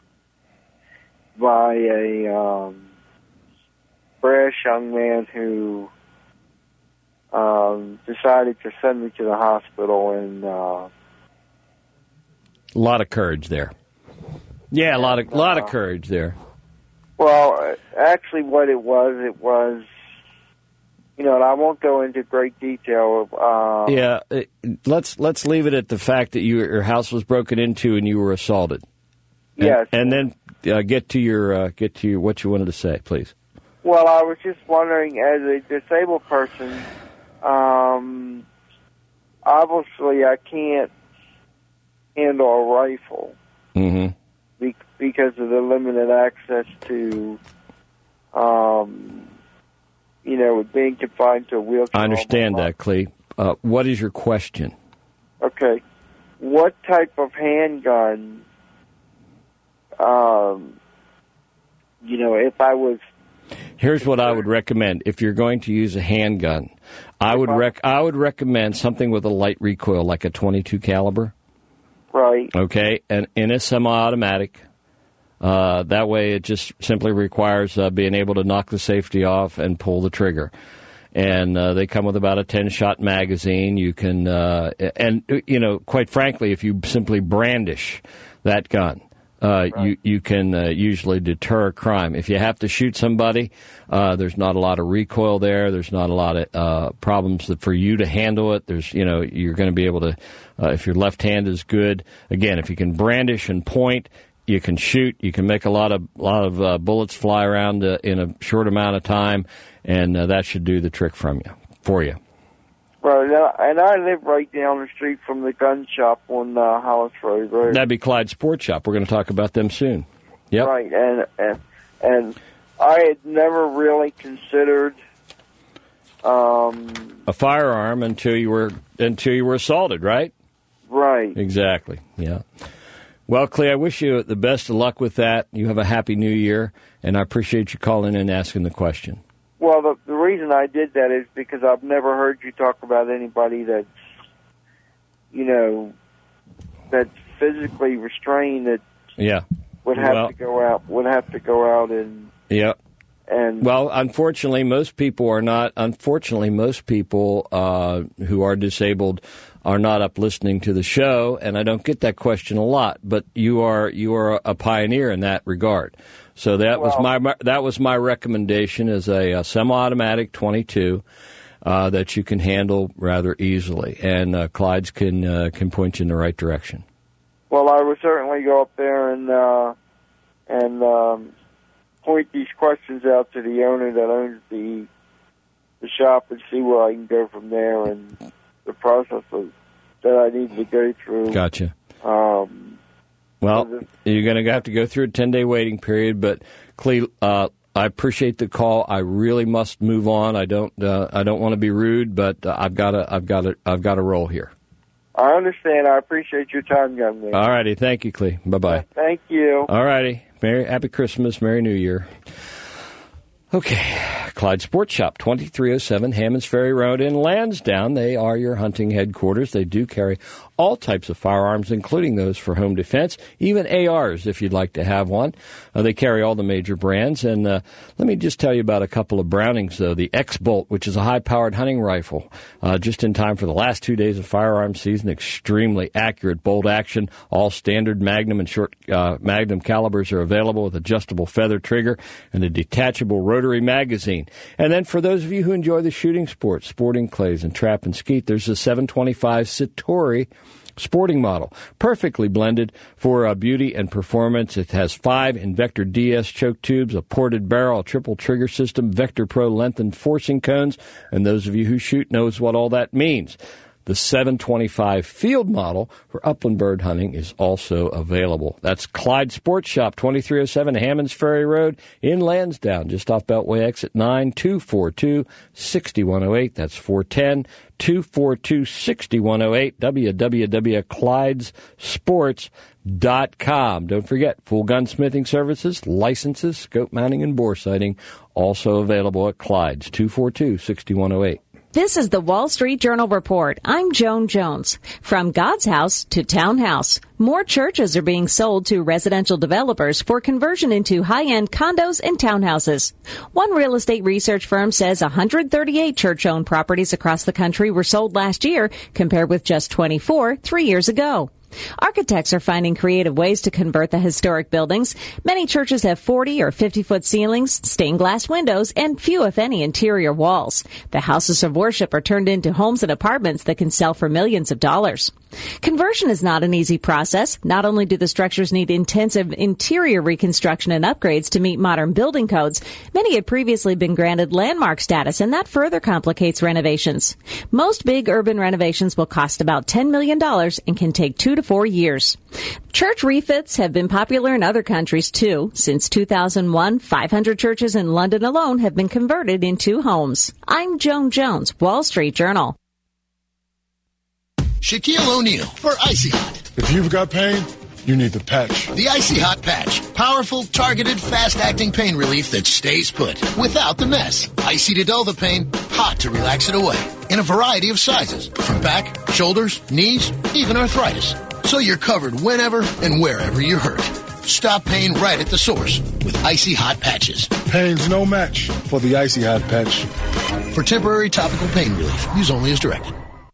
by a um, brash young man who um, decided to send me to the hospital and uh, A lot of courage there. Yeah, a lot of, lot of courage there. Well, actually what it was, it was, you know, and I won't go into great detail. Uh, yeah, it, let's let's leave it at the fact that you, your house was broken into and you were assaulted. And, yes. And then uh, get to your uh, get to your, what you wanted to say, please. Well, I was just wondering, as a disabled person, um, obviously I can't handle a rifle. Mm-hmm. Be- because of the limited access to, um, you know, being confined to a wheelchair. I understand that, Clee. Uh, what is your question? Okay. What type of handgun, um, you know, if I was... Here's what I would recommend. If you're going to use a handgun, I would rec- I would recommend something with a light recoil, like a twenty-two caliber. Right. Okay, and in a semi-automatic. Uh, that way it just simply requires uh, being able to knock the safety off and pull the trigger. And uh, they come with about a ten-shot magazine. You can, uh, and, you know, quite frankly, if you simply brandish that gun, uh, right. you, you can uh, usually deter crime. If you have to shoot somebody, uh, there's not a lot of recoil there. There's not a lot of uh, problems that for you to handle it. There's, you know, you're going to be able to, uh, if your left hand is good, again, if you can brandish and point, you can shoot. You can make a lot of lot of uh, bullets fly around uh, in a short amount of time, and uh, that should do the trick from you for you. Right, and I live right down the street from the gun shop on uh, Hollis Road. Right? That'd be Clyde Sports Shop. We're going to talk about them soon. Yep. Right, and and and I had never really considered um, a firearm until you were until you were assaulted, right? Right. Exactly. Yeah. Well, Clee, I wish you the best of luck with that. You have a happy new year, and I appreciate you calling in and asking the question. Well, the, the reason I did that is because I've never heard you talk about anybody that's, you know, that's physically restrained that yeah. would have well, to go out would have to go out and yeah. And well, unfortunately, most people are not. Unfortunately, most people uh, who are disabled are not up listening to the show, and I don't get that question a lot. But you are you are a pioneer in that regard. So that well, was my that was my recommendation as a, a semi-automatic twenty-two uh, that you can handle rather easily, and uh, Clyde's can uh, can point you in the right direction. Well, I would certainly go up there and uh, and um, point these questions out to the owner that owns the the shop and see where I can go from there and the process of, that I need to go through. Gotcha. Um, well, you're going to have to go through a ten-day waiting period, but Clee, uh, I appreciate the call. I really must move on. I don't. Uh, I don't want to be rude, but uh, I've got to. I've got to. I've got to roll here. I understand. I appreciate your time, young man. All righty. Thank you, Clee. Bye bye. Thank you. All righty. Merry Happy Christmas. Merry New Year. Okay, Clyde Sports Shop, twenty-three oh seven Hammonds Ferry Road in Lansdowne. They are your hunting headquarters. They do carry all types of firearms, including those for home defense, even A Rs if you'd like to have one. Uh, they carry all the major brands. And uh, let me just tell you about a couple of Brownings, though. The X-Bolt, which is a high-powered hunting rifle, uh, just in time for the last two days of firearm season. Extremely accurate bolt action. All standard Magnum and short uh, Magnum calibers are available with adjustable feather trigger and a detachable rotary magazine. And then for those of you who enjoy the shooting sports, sporting clays, and trap and skeet, there's a seven twenty-five Satori sporting model, perfectly blended for uh, beauty and performance. It has five Invector D S choke tubes, a ported barrel, a triple trigger system, Vector Pro lengthened forcing cones, and those of you who shoot knows what all that means. The seven twenty-five field model for upland bird hunting is also available. That's Clyde Sports Shop, twenty-three oh seven Hammonds Ferry Road in Lansdowne, just off Beltway Exit nine, two four two, six one oh eight. That's four one zero, two four two, six one oh eight, w w w dot clydes sports dot com. Don't forget, full gunsmithing services, licenses, scope mounting, and bore sighting, also available at Clyde's, two four two, six one oh eight. This is the Wall Street Journal Report. I'm Joan Jones. From God's house to townhouse, more churches are being sold to residential developers for conversion into high-end condos and townhouses. One real estate research firm says one hundred thirty-eight church-owned properties across the country were sold last year, compared with just twenty-four three years ago. Architects are finding creative ways to convert the historic buildings. Many churches have forty or fifty-foot ceilings, stained glass windows, and few, if any, interior walls. The houses of worship are turned into homes and apartments that can sell for millions of dollars. Conversion is not an easy process. Not only do the structures need intensive interior reconstruction and upgrades to meet modern building codes, many had previously been granted landmark status, and that further complicates renovations. Most big urban renovations will cost about ten million dollars and can take two to four years. Church refits have been popular in other countries, too. Since two thousand one, five hundred churches in London alone have been converted into homes. I'm Joan Jones, Wall Street Journal. Shaquille O'Neal for Icy Hot. If you've got pain, you need the patch. The Icy Hot Patch. Powerful, targeted, fast-acting pain relief that stays put without the mess. Icy to dull the pain, hot to relax it away. In a variety of sizes, from back, shoulders, knees, even arthritis. So you're covered whenever and wherever you're hurt. Stop pain right at the source with Icy Hot Patches. Pain's no match for the Icy Hot Patch. For temporary topical pain relief, use only as directed.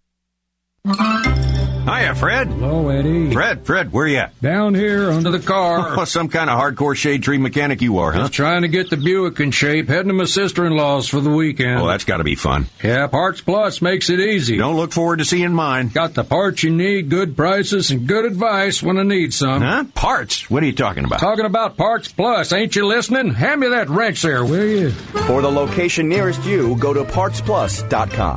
Hiya, Fred. Hello, Eddie. Fred, Fred, where you at? Down here under the car. Oh, some kind of hardcore shade tree mechanic you are, huh? Just trying to get the Buick in shape, heading to my sister-in-law's for the weekend. Oh, that's got to be fun. Yeah, Parts Plus makes it easy. Don't look forward to seeing mine. Got the parts you need, good prices, and good advice when I need some. Huh? Parts? What are you talking about? Talking about Parts Plus. Ain't you listening? Hand me that wrench there, will you? For the location nearest you, go to parts plus dot com.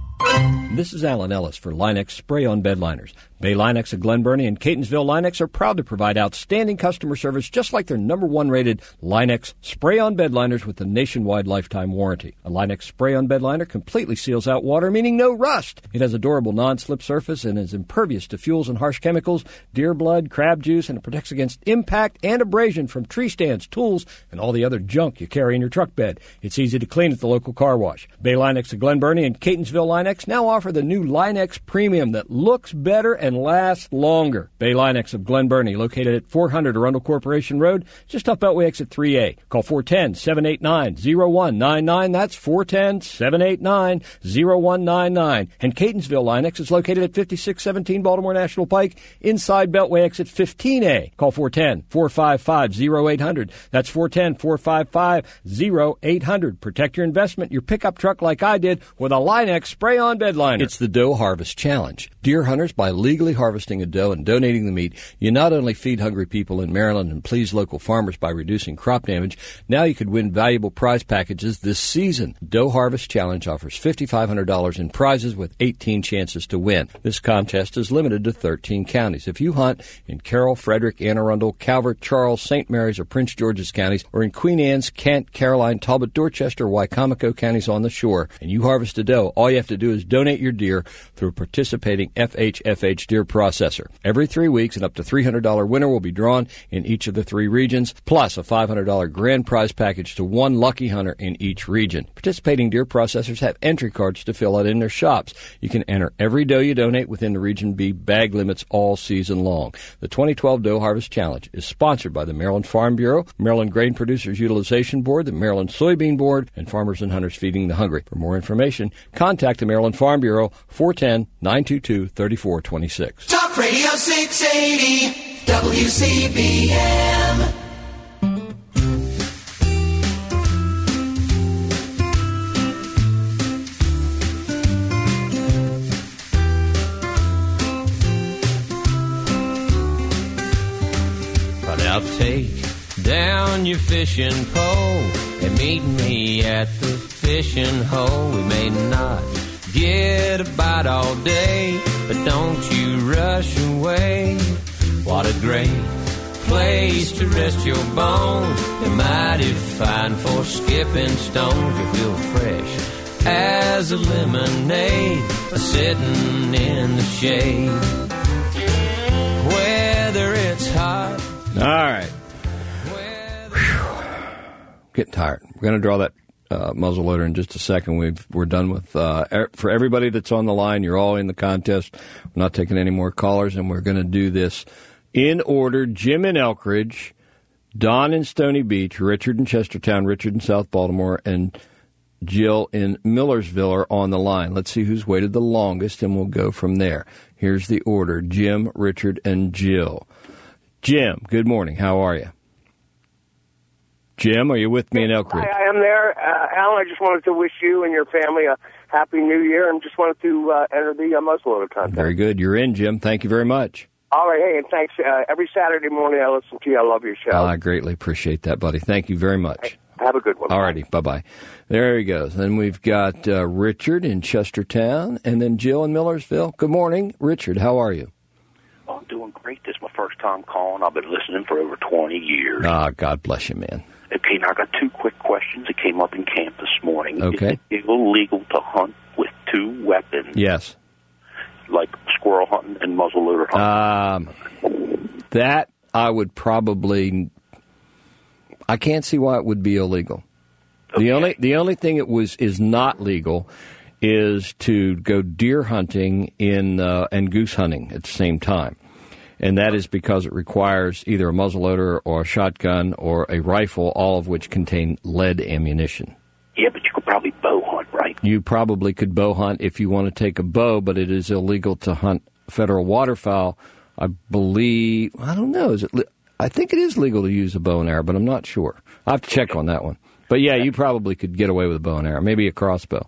This is Alan Ellis for Line-X Spray-On Bed Liners. Bay Line-X of Glen Burnie and Catonsville Line-X are proud to provide outstanding customer service just like their number one rated Line-X Spray-On Bed Liners with a nationwide lifetime warranty. A Line-X Spray-On Bed Liner completely seals out water, meaning no rust. It has a durable non-slip surface and is impervious to fuels and harsh chemicals, deer blood, crab juice, and it protects against impact and abrasion from tree stands, tools, and all the other junk you carry in your truck bed. It's easy to clean at the local car wash. Bay Line-X of Glen Burnie and Catonsville Line-X now offer the new Line-X Premium that looks better and lasts longer. Bay Line-X of Glen Burnie, located at four hundred Arundel Corporation Road, just off Beltway Exit three A. Call four one zero, seven eight nine, zero one nine nine. That's four one zero, seven eight nine, zero one nine nine. And Catonsville Line-X is located at fifty-six seventeen Baltimore National Pike, inside Beltway Exit fifteen A. Call four one zero, four five five, zero eight zero zero. That's four one zero, four five five, zero eight zero zero. Protect your investment, your pickup truck like I did with a Line-X Spray-On Bed Liner. It's the Doe Harvest Challenge. Deer hunters, by legally harvesting a doe and donating the meat, you not only feed hungry people in Maryland and please local farmers by reducing crop damage, now you could win valuable prize packages this season. Doe Harvest Challenge offers five thousand five hundred dollars in prizes with eighteen chances to win. This contest is limited to thirteen counties. If you hunt in Carroll, Frederick, Anne Arundel, Calvert, Charles, Saint Mary's, or Prince George's counties, or in Queen Anne's, Kent, Caroline, Talbot, Dorchester, Wycomico counties on the shore, and you harvest a doe, all you have to do is donate your deer through a participating F H F H deer processor. Every three weeks, an up to three hundred dollars winner will be drawn in each of the three regions, plus a five hundred dollars grand prize package to one lucky hunter in each region. Participating deer processors have entry cards to fill out in their shops. You can enter every doe you donate within the Region B bag limits all season long. The twenty twelve Doe Harvest Challenge is sponsored by the Maryland Farm Bureau, Maryland Grain Producers Utilization Board, the Maryland Soybean Board, and Farmers and Hunters Feeding the Hungry. For more information, contact the Maryland Farm Bureau, four one zero, nine two two, three four two six. Talk Radio six eighty, W C B M. But I'll take down your fishing pole and meet me at the fishing hole. We may not get a bite all day, but don't you rush away. What a great place to rest your bones. They're mighty fine for skipping stones. You feel fresh as a lemonade sitting in the shade. Whether it's hot. All right. Whew. Getting tired. We're going to draw that Uh, muzzle loader in just a second. We've, we're done with, uh, er, for everybody that's on the line, you're all in the contest. We're not taking any more callers, and we're going to do this in order. Jim in Elkridge, Don in Stony Beach, Richard in Chestertown, Richard in South Baltimore, and Jill in Millersville are on the line. Let's see who's waited the longest, and we'll go from there. Here's the order: Jim, Richard, and Jill. Jim, good morning. How are you? Jim, are you with me in Elk Ridge? Hi, I am there. Uh, Alan, I just wanted to wish you and your family a happy new year, and just wanted to uh, enter the uh, muzzleloader contest. Very good. You're in, Jim. Thank you very much. All right, hey, and thanks. Uh, every Saturday morning I listen to you. I love your show. I greatly appreciate that, buddy. Thank you very much. Hey, have a good one. All righty, bye-bye. There he goes. Then we've got uh, Richard in Chestertown, and then Jill in Millersville. Good morning. Richard, how are you? Oh, I'm doing great. This is my first time calling. I've been listening for over twenty years. Ah, God bless you, man. Okay, now I got two quick questions that came up in camp this morning. Okay. Is it illegal to hunt with two weapons? Yes. Like squirrel hunting and muzzleloader hunting? Um, that I would probably... I can't see why it would be illegal. Okay. The only the only thing it was is not legal is to go deer hunting in uh, and goose hunting at the same time. And that is because it requires either a muzzleloader or a shotgun or a rifle, all of which contain lead ammunition. Yeah, but you could probably bow hunt, right? You probably could bow hunt if you want to take a bow, but it is illegal to hunt federal waterfowl. I believe, I don't know, is it? Li- I think it is legal to use a bow and arrow, but I'm not sure. I'll have to check on that one. But yeah, you probably could get away with a bow and arrow, maybe a crossbow.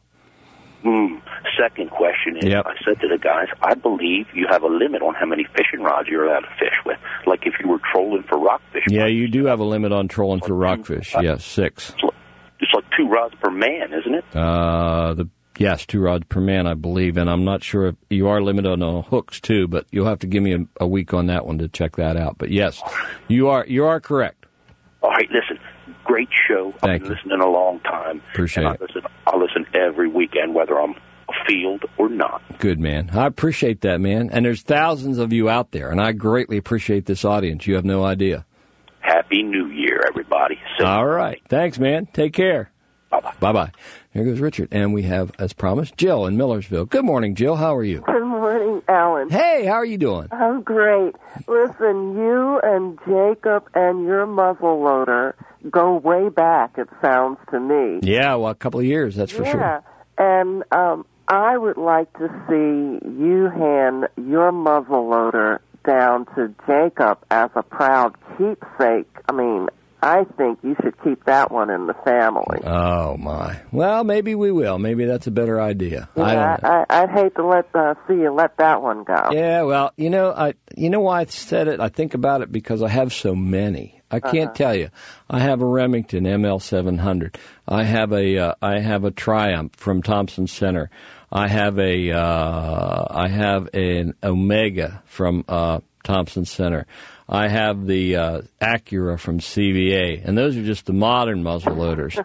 Hmm. Second question is, yep. I said to the guys, I believe you have a limit on how many fishing rods you're allowed to fish with. Like if you were trolling for rockfish. Yeah, you do have a limit on trolling for rockfish. Uh, yes, six. It's like, it's like two rods per man, isn't it? Uh, the yes, two rods per man, I believe. And I'm not sure if you are limited on hooks, too, but you'll have to give me a, a week on that one to check that out. But yes, you are you are correct. All right, listen. Great show. Thank I've been you. listening a long time. Appreciate and I it. listen, I listen every weekend, whether I'm afield or not. Good, man. I appreciate that, man. And there's thousands of you out there, and I greatly appreciate this audience. You have no idea. Happy New Year, everybody. So, all right. Thanks, man. Take care. Bye-bye. Bye-bye. Here goes Richard. And we have, as promised, Jill in Millersville. Good morning, Jill. How are you? Good morning, Alan. Hey, how are you doing? I'm great. Listen, you and Jacob and your muzzleloader go way back, it sounds to me. Yeah, well, a couple of years, that's for yeah. sure. Yeah, and um, I would like to see you hand your muzzleloader down to Jacob as a proud keepsake. I mean, I think you should keep that one in the family. Oh, my. Well, maybe we will. Maybe that's a better idea. Yeah, I don't know. I, I'd hate to let uh, see you let that one go. Yeah, well, you know, I you know why I said it? I think about it because I have so many. I can't Uh-huh. tell you. I have a Remington M L seven hundred. I have a uh, I have a Triumph from Thompson Center. I have a uh, I have an Omega from uh, Thompson Center. I have the uh, Acura from C V A, and those are just the modern muzzle loaders.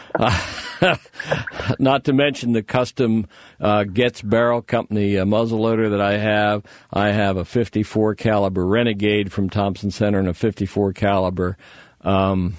uh, not to mention the custom uh, Getz Barrel Company uh, muzzle loader that I have. I have a fifty-four caliber Renegade from Thompson Center and a fifty-four caliber. Um,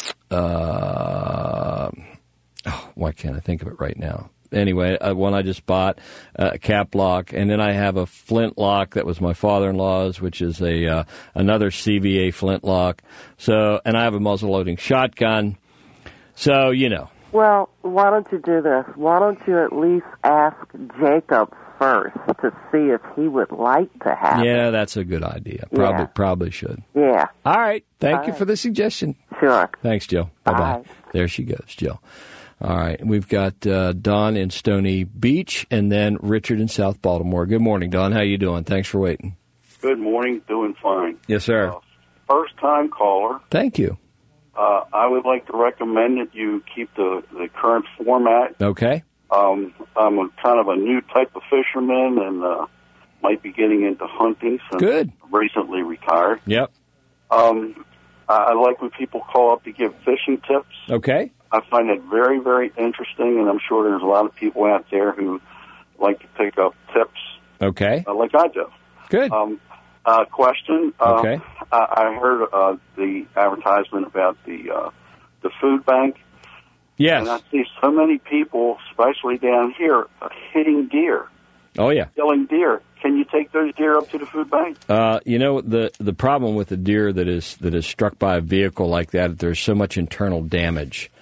uh, oh, why can't I think of it right now? Anyway, uh, one I just bought, uh, a cap lock, and then I have a flintlock that was my father-in-law's, which is a uh, another C V A flintlock. So, and I have a muzzle-loading shotgun. So, you know. Well, why don't you do this? Why don't you at least ask Jacob first to see if he would like to have Yeah, it? that's a good idea. Probably, Yeah. probably should. Yeah. All right. Thank All you right. for the suggestion. Sure. Thanks, Jill. Bye-bye. Bye. There she goes, Jill. All right. We've got uh, Don in Stony Beach and then Richard in South Baltimore. Good morning, Don. How you doing? Thanks for waiting. Good morning. Doing fine. Yes, sir. First-time caller. Thank you. Uh, I would like to recommend that you keep the, the current format. Okay. Um, I'm a kind of a new type of fisherman and uh, might be getting into hunting since Good. I'm recently retired. Yep. Um, I I like when people call up to give fishing tips. Okay. I find it very, very interesting, and I'm sure there's a lot of people out there who like to pick up tips Okay. uh, like I do. Good. Um, uh, question. Uh, Okay. I, I heard uh, the advertisement about the uh, the food bank. Yes. And I see so many people, especially down here, uh, hitting deer, Oh, yeah. killing deer. Can you take those deer up to the food bank? Uh, you know, the the problem with a deer that is that is struck by a vehicle like that, there's so much internal damage.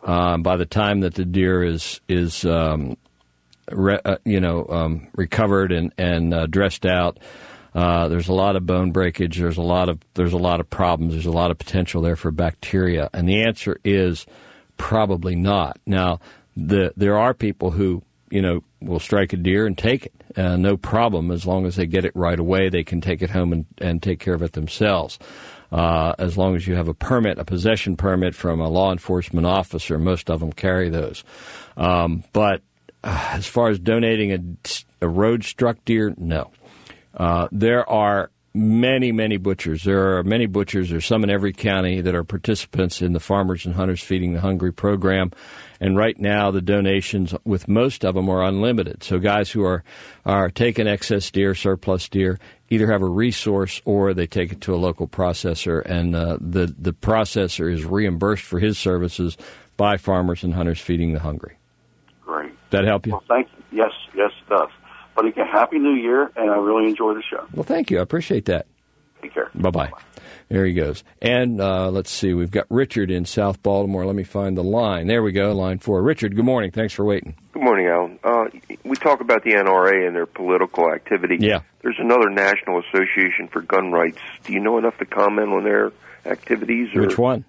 Uh, by the time that the deer is is um, re, uh, you know um, recovered and and uh, dressed out, uh, there's a lot of bone breakage. There's a lot of there's a lot of problems. There's a lot of potential there for bacteria, and the answer is probably not. Now, the there are people who you know will strike a deer and take it, uh, no problem, as long as they get it right away. They can take it home and, and take care of it themselves. Uh, as long as you have a permit, a possession permit from a law enforcement officer, most of them carry those. Um, but uh, as far as donating a, a road-struck deer, no. Uh, there are many, many butchers. There are many butchers. There's some in every county that are participants in the Farmers and Hunters Feeding the Hungry program. And right now, the donations with most of them are unlimited. So guys who are, are taking excess deer, surplus deer, either have a resource or they take it to a local processor, and uh, the, the processor is reimbursed for his services by Farmers and Hunters Feeding the Hungry. Great. Does that help you? Well, thank you. Yes, yes, it does. But again, Happy New Year, and I really enjoy the show. Well, thank you. I appreciate that. Take care. Bye-bye. There he goes. And uh, let's see. We've got Richard in South Baltimore. Let me find the line. There we go, line four. Richard, good morning. Thanks for waiting. Good morning, Alan. Uh, we talk about the N R A and their political activity. Yeah. There's another National Association for Gun Rights. Do you know enough to comment on their activities? Or? Which one?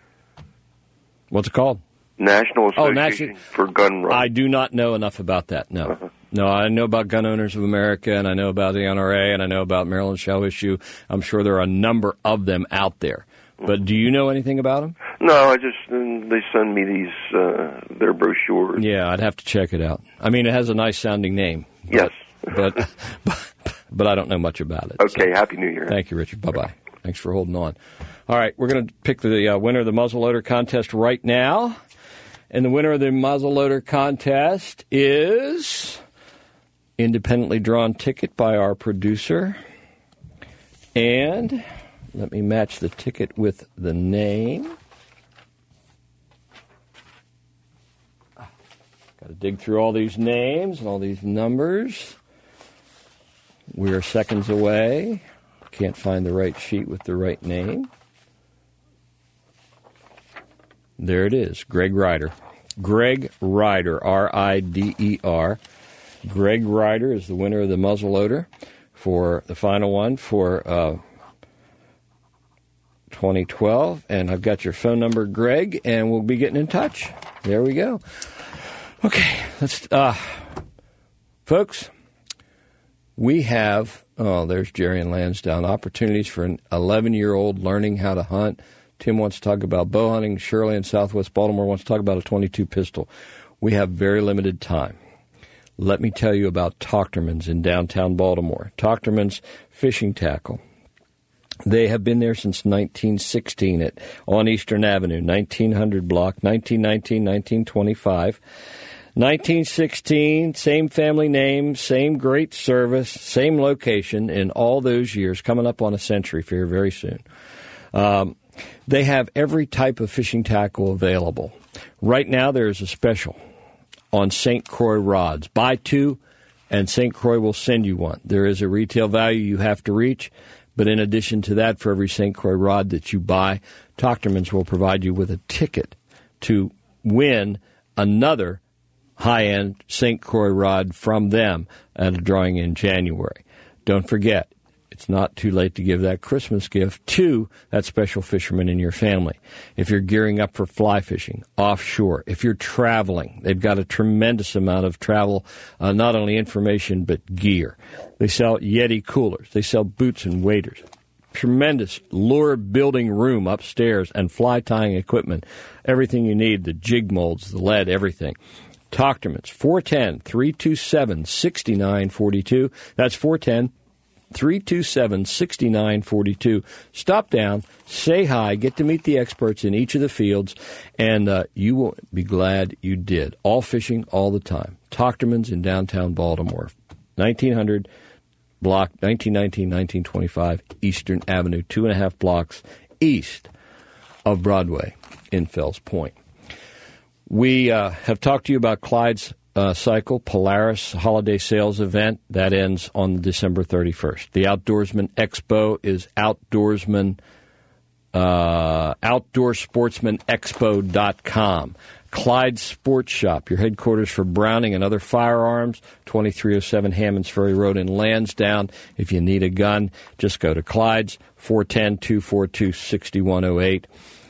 What's it called? National Association oh, National... for Gun Rights. I do not know enough about that, no. Uh-huh. No, I know about Gun Owners of America, and I know about the N R A, and I know about Maryland Shall Issue. I'm sure there are a number of them out there. But do you know anything about them? No, I just, they send me these, uh, their brochures. Yeah, I'd have to check it out. I mean, it has a nice-sounding name. But, yes. but, but but I don't know much about it. Okay, so. Happy New Year. Thank you, Richard. Bye-bye. Thanks for holding on. All right, we're going to pick the uh, winner of the muzzleloader contest right now. And the winner of the muzzleloader contest is independently drawn ticket by our producer. And let me match the ticket with the name. Got to dig through all these names and all these numbers. We are seconds away. Can't find the right sheet with the right name. There it is, Greg Ryder. Greg Ryder, R I D E R. Greg Ryder is the winner of the muzzleloader for the final one for uh, twenty twelve. And I've got your phone number, Greg, and we'll be getting in touch. There we go. Okay, let's, uh, folks, we have, oh, there's Jerry and Lansdowne, opportunities for an eleven-year-old learning how to hunt. Tim wants to talk about bow hunting. Shirley in Southwest Baltimore wants to talk about a twenty-two pistol. We have very limited time. Let me tell you about Tochterman's in downtown Baltimore. Tochterman's Fishing Tackle. They have been there since nineteen sixteen at on Eastern Avenue, nineteen hundred block, nineteen nineteen, nineteen twenty-five. nineteen sixteen, same family name, same great service, same location in all those years, coming up on a century for here very soon. Um, They have every type of fishing tackle available. Right now there is a special on Saint Croix rods. Buy two, and Saint Croix will send you one. There is a retail value you have to reach, but in addition to that, for every Saint Croix rod that you buy, Tochterman's will provide you with a ticket to win another high-end Saint Croix rod from them at a drawing in January. Don't forget, it's not too late to give that Christmas gift to that special fisherman in your family. If you're gearing up for fly fishing, offshore, if you're traveling, they've got a tremendous amount of travel, uh, not only information, but gear. They sell Yeti coolers. They sell boots and waders. Tremendous lure building room upstairs and fly tying equipment. Everything you need, the jig molds, the lead, everything. Tochterman's, four one zero, three two seven, six nine four two. That's four one zero, three two seven, six nine four two. Stop down, say hi, get to meet the experts in each of the fields, and uh, you will be glad you did. All fishing, all the time. Tochterman's in downtown Baltimore, nineteen hundred block, nineteen nineteen, nineteen twenty-five, Eastern Avenue, two and a half blocks east of Broadway in Fells Point. We uh, have talked to you about Clyde's Uh, Cycle Polaris Holiday Sales Event. That ends on December thirty-first. The Outdoorsman Expo is outdoorsman, uh, outdoor sportsman expo dot com. Clyde Sports Shop, your headquarters for Browning and other firearms, twenty-three oh seven Hammonds Ferry Road in Lansdowne. If you need a gun, just go to Clyde's, four one zero, two four two, six one zero eight.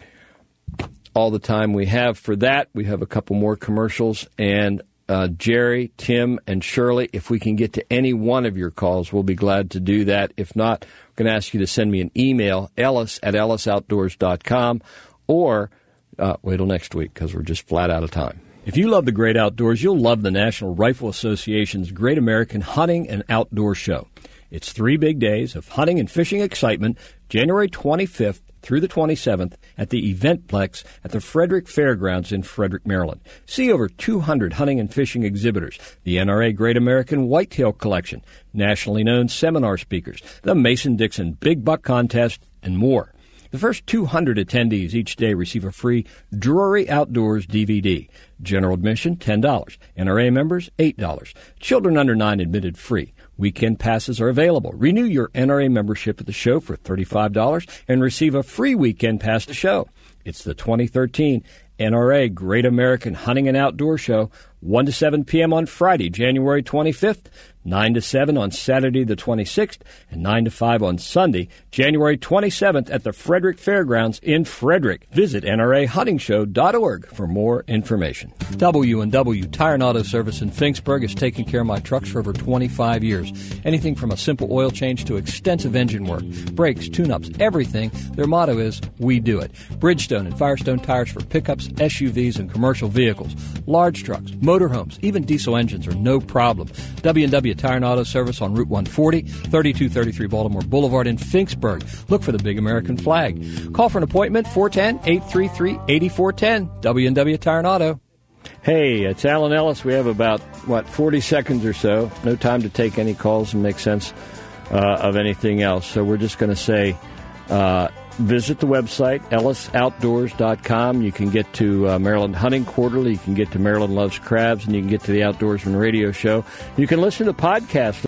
All the time we have for that. We have a couple more commercials. And uh, Jerry, Tim, and Shirley, if we can get to any one of your calls, we'll be glad to do that. If not, I'm going to ask you to send me an email, ellis at ellis outdoors dot com, or uh, wait till next week because we're just flat out of time. If you love the great outdoors, you'll love the National Rifle Association's Great American Hunting and Outdoor Show. It's three big days of hunting and fishing excitement, January twenty-fifth through the twenty-seventh at the Eventplex at the Frederick Fairgrounds in Frederick, Maryland. See over two hundred hunting and fishing exhibitors, the N R A Great American Whitetail Collection, nationally known seminar speakers, the Mason-Dixon Big Buck Contest, and more. The first two hundred attendees each day receive a free Drury Outdoors D V D. General admission, ten dollars. N R A members, eight dollars. Children under nine admitted free. Weekend passes are available. Renew your N R A membership at the show for thirty-five dollars and receive a free weekend pass to the show. It's the twenty thirteen N R A Great American Hunting and Outdoor Show, one to seven p.m. on Friday, January twenty-fifth, nine to seven on Saturday the twenty-sixth, and nine to five on Sunday, January twenty-seventh at the Frederick Fairgrounds in Frederick. Visit N R A hunting show dot org for more information. W and W Tire and Auto Service in Finksburg has taken care of my trucks for over twenty-five years. Anything from a simple oil change to extensive engine work, brakes, tune-ups, everything. Their motto is, we do it. Bridgestone and Firestone tires for pickups, S U Vs, and commercial vehicles. Large trucks, motorhomes, even diesel engines are no problem. W and W Tire and Auto Service on Route one forty, thirty-two thirty-three Baltimore Boulevard in Finksburg. Look for the big American flag. Call for an appointment, four one zero, eight three three, eight four one zero. W and W Tire and Auto. Hey, it's Alan Ellis. We have about, what, forty seconds or so. No time to take any calls and make sense uh, of anything else. So we're just going to say uh, visit the website, ellis outdoors dot com. You can get to uh, Maryland Hunting Quarterly. You can get to Maryland Loves Crabs, and you can get to the Outdoorsman Radio Show. You can listen to podcasts